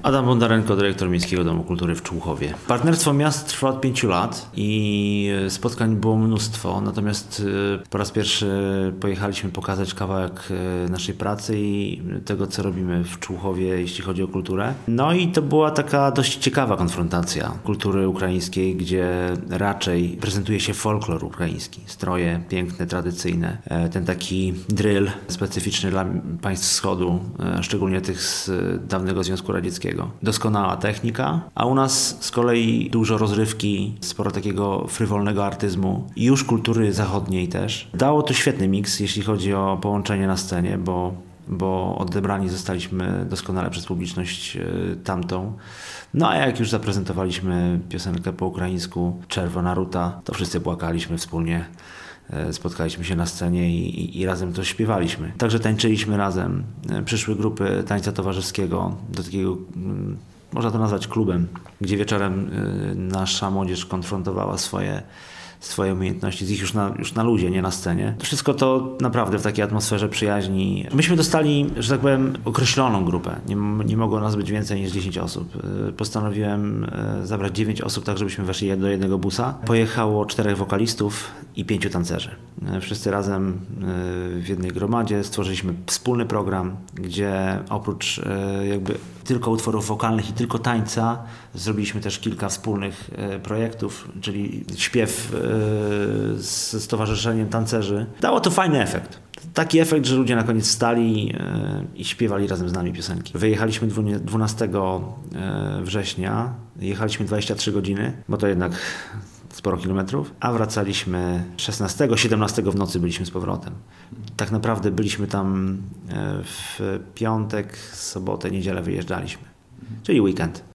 Adam Bondarenko, dyrektor Miejskiego Domu Kultury w Człuchowie. Partnerstwo miast trwa od 5 lat i spotkań było mnóstwo, natomiast po raz pierwszy pojechaliśmy pokazać kawałek naszej pracy i tego, co robimy w Człuchowie, jeśli chodzi o kulturę. No i to była taka dość ciekawa konfrontacja kultury ukraińskiej, gdzie raczej prezentuje się folklor ukraiński. Stroje piękne, tradycyjne, ten taki drill specyficzny dla państw wschodu, szczególnie tych z dawnego Związku Radzieckiego. Doskonała technika, a u nas z kolei dużo rozrywki, sporo takiego frywolnego artyzmu i już kultury zachodniej też. Dało to świetny miks, jeśli chodzi o połączenie na scenie, bo odebrani zostaliśmy doskonale przez publiczność tamtą. No a jak już zaprezentowaliśmy piosenkę po ukraińsku Czerwona Ruta, to wszyscy płakaliśmy wspólnie. Spotkaliśmy się na scenie i razem to śpiewaliśmy. Także tańczyliśmy razem. Przyszły grupy tańca towarzyskiego do takiego, można to nazwać klubem, gdzie wieczorem nasza młodzież konfrontowała swoje umiejętności z ich już na luzie, nie na scenie. Wszystko to naprawdę w takiej atmosferze przyjaźni. Myśmy dostali, że tak powiem, określoną grupę. Nie mogło nas być więcej niż 10 osób. Postanowiłem zabrać 9 osób, tak żebyśmy weszli do jednego busa. Pojechało 4 wokalistów i 5 tancerzy. Wszyscy razem w jednej gromadzie stworzyliśmy wspólny program, gdzie oprócz jakby tylko utworów wokalnych i tylko tańca zrobiliśmy też kilka wspólnych projektów, czyli śpiew z stowarzyszeniem tancerzy. Dało to fajny efekt. Taki efekt, że ludzie na koniec wstali i śpiewali razem z nami piosenki. Wyjechaliśmy 12 września, jechaliśmy 23 godziny, bo to jednak sporo kilometrów, a wracaliśmy 16, 17 w nocy byliśmy z powrotem. Tak naprawdę byliśmy tam w piątek, sobotę, niedzielę wyjeżdżaliśmy, czyli weekend.